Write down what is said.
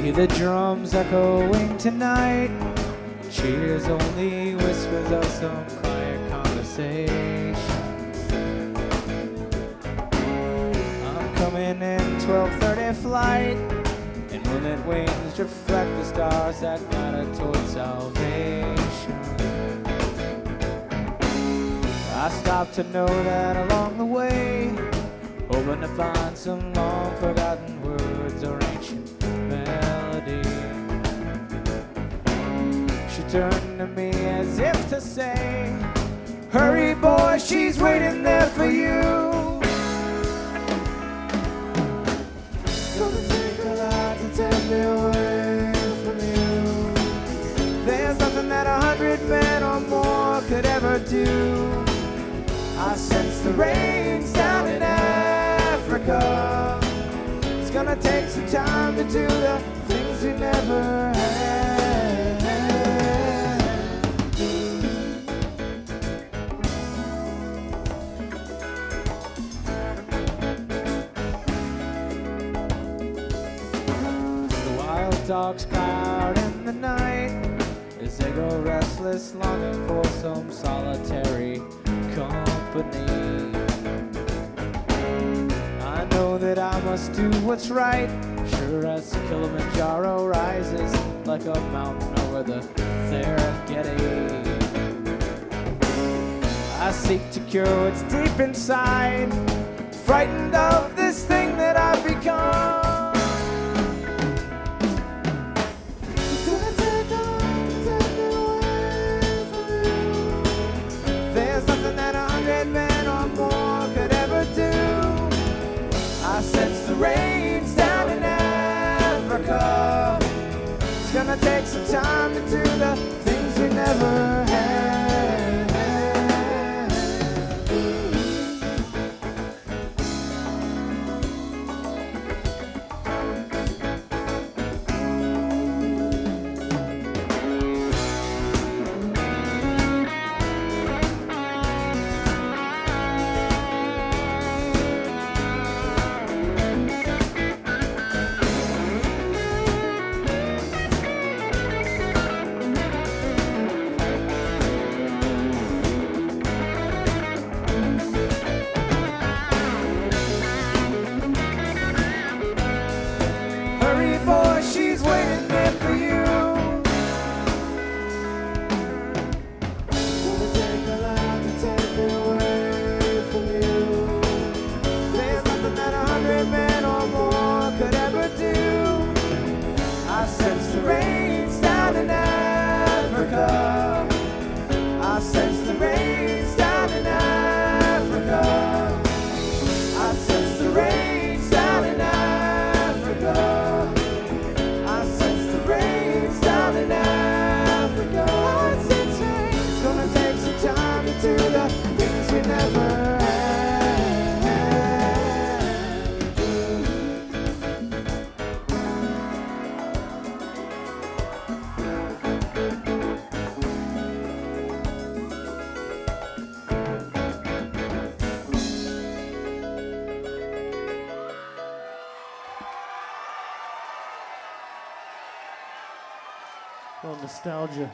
Hear the drums echoing tonight. Cheers only whispers of some quiet conversation. I'm coming in 12:30 flight, and moonlit wings reflect the stars that matter towards salvation. I stopped to know that along the way, hoping to find some long forgotten words or ancient melody. She turned to me as if to say, hurry boy, she's waiting there for you. It's gonna take a lot to take me away from you. There's nothing that 100 men or more could ever do. I sense the rains down in Africa. It's gonna take some time to do the things we never had. The wild dogs cry out in the night as they go restless, longing for some solitary company. I know that I must do what's right, sure as Kilimanjaro rises like a mountain over the Serengeti. I seek to cure what's deep inside, frightened of this thing that I've become. It's gonna take a lot to take me away from you. There's nothing that 100 men or more could ever do. I sense the rains down in Africa. It's gonna take some time to do the things we never had. She's waiting there for you. It's gonna take a lot to take me away from you. There's nothing that 100 men or more could ever do. I sense the rains down in Africa. I sense the rains down in Africa. I sense the rains down in Africa. In Africa, it's gonna take some time to do the things we never Oh, nostalgia.